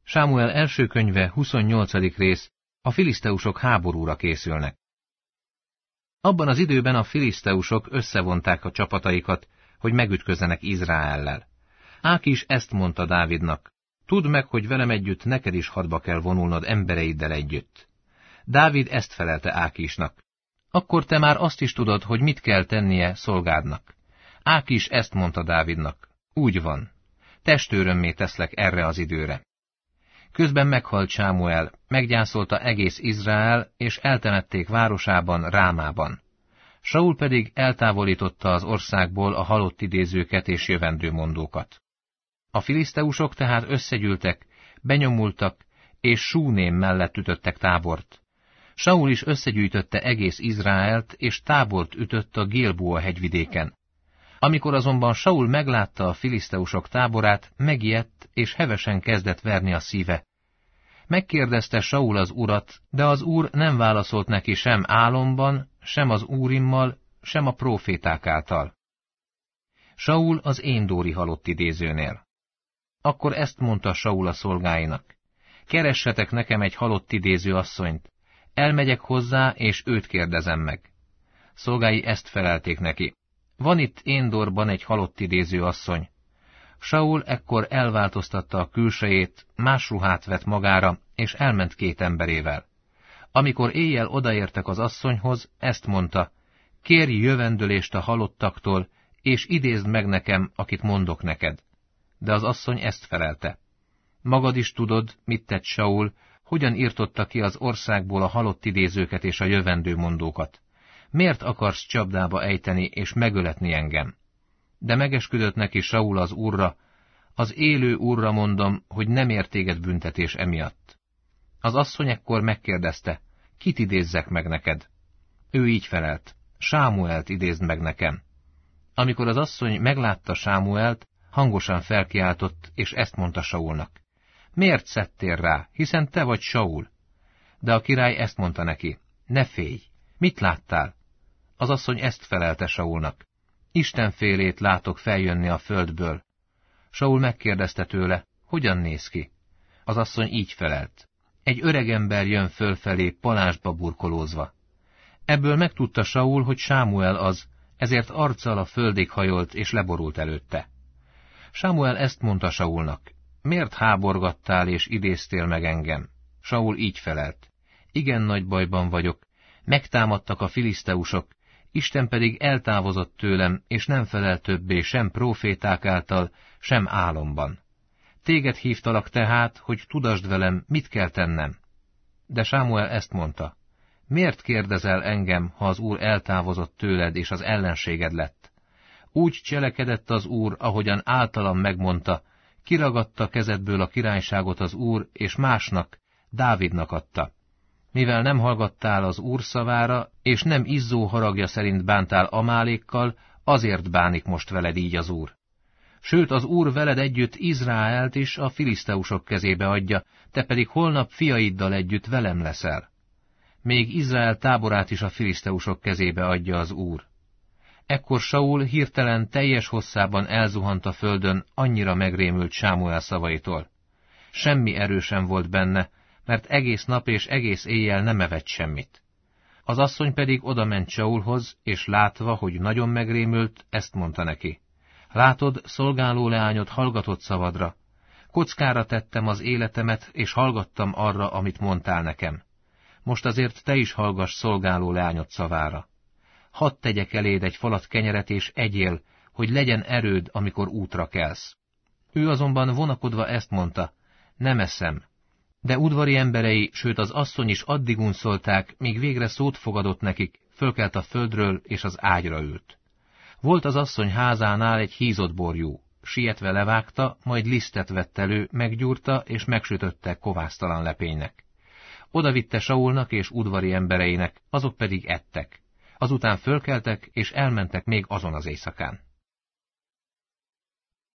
Sámuel első könyve 28. rész, a filiszteusok háborúra készülnek. Abban az időben a filiszteusok összevonták a csapataikat, hogy megütközzenek Izraellel. Ákis ezt mondta Dávidnak: tudd meg, hogy velem együtt neked is hadba kell vonulnod embereiddel együtt. Dávid ezt felelte Ákisnak: akkor te már azt is tudod, hogy mit kell tennie szolgádnak. Ákis ezt mondta Dávidnak: úgy van, testőrömmé teszlek erre az időre. Közben meghalt Sámuel, meggyászolta egész Izrael, és eltemették városában, Rámában. Saul pedig eltávolította az országból a halott idézőket és jövendőmondókat. A filiszteusok tehát összegyűltek, benyomultak, és Súném mellett ütöttek tábort. Saul is összegyűjtötte egész Izraelt, és tábort ütött a Gilboa hegyvidéken. Amikor azonban Saul meglátta a filiszteusok táborát, megijedt, és hevesen kezdett verni a szíve. Megkérdezte Saul az urat, de az úr nem válaszolt neki sem álomban, sem az úrimmal, sem a próféták által. Saul az Éndóri halott idézőnél. Akkor ezt mondta Saul a szolgáinak: keressetek nekem egy halott idéző asszonyt, elmegyek hozzá, és őt kérdezem meg. Szolgái ezt felelték neki: van itt Éndorban egy halott idéző asszony. Saul ekkor elváltoztatta a külsejét, más ruhát vett magára, és elment 2 emberével. Amikor éjjel odaértek az asszonyhoz, ezt mondta: kérj jövendőlést a halottaktól, és idézd meg nekem, akit mondok neked. De az asszony ezt felelte: magad is tudod, mit tett Saul, hogyan irtotta ki az országból a halott idézőket és a jövendőmondókat. Miért akarsz csapdába ejteni és megöletni engem? De megesküdött neki Saul az Úrra: az élő Úrra mondom, hogy nem ér téged büntetés emiatt. Az asszony ekkor megkérdezte: kit idézzek meg neked? Ő így felelt: Sámuelt idézd meg nekem. Amikor az asszony meglátta Sámuelt, hangosan felkiáltott, és ezt mondta Saulnak: miért szedtél rá, hiszen te vagy Saul? De a király ezt mondta neki: ne félj, mit láttál? Az asszony ezt felelte Saulnak: Istenfélét látok feljönni a földből. Saul megkérdezte tőle: hogyan néz ki? Az asszony így felelt: egy öregember jön fölfelé palásba burkolózva. Ebből megtudta Saul, hogy Sámuel az, ezért arccal a földig hajolt és leborult előtte. Sámuel ezt mondta Saulnak: miért háborgattál és idéztél meg engem? Saul így felelt: igen nagy bajban vagyok, megtámadtak a filiszteusok, Isten pedig eltávozott tőlem, és nem felel többé sem próféták által, sem álomban. Téged hívtalak tehát, hogy tudasd velem, mit kell tennem. De Sámuel ezt mondta: miért kérdezel engem, ha az Úr eltávozott tőled, és az ellenséged lett? Úgy cselekedett az Úr, ahogyan általam megmondta, kiragadta kezedből a királyságot az Úr, és másnak, Dávidnak adta. Mivel nem hallgattál az Úr szavára, és nem izzó haragja szerint bántál Amálékkal, azért bánik most veled így az Úr. Sőt, az Úr veled együtt Izraelt is a filiszteusok kezébe adja, te pedig holnap fiaiddal együtt velem leszel. Még Izrael táborát is a filiszteusok kezébe adja az Úr. Ekkor Saul hirtelen teljes hosszában elzuhant a földön, annyira megrémült Sámuel szavaitól. Semmi erő sem volt benne, mert egész nap és egész éjjel nem evett semmit. Az asszony pedig odament Saulhoz, és látva, hogy nagyon megrémült, ezt mondta neki: látod, szolgáló leányod hallgatott szavadra. Kockára tettem az életemet, és hallgattam arra, amit mondtál nekem. Most azért te is hallgass szolgáló leányod szavára. Hadd tegyek eléd egy falat kenyeret, és egyél, hogy legyen erőd, amikor útra kelsz. Ő azonban vonakodva ezt mondta: nem eszem. De udvari emberei, sőt az asszony is addig unszolták, míg végre szót fogadott nekik, fölkelt a földről, és az ágyra ült. Volt az asszony házánál egy hízott borjú. Sietve levágta, majd lisztet vett elő, meggyúrta, és megsütötte kovásztalan lepénynek. Odavitte Saulnak és udvari embereinek, azok pedig ettek. Azután fölkeltek, és elmentek még azon az éjszakán.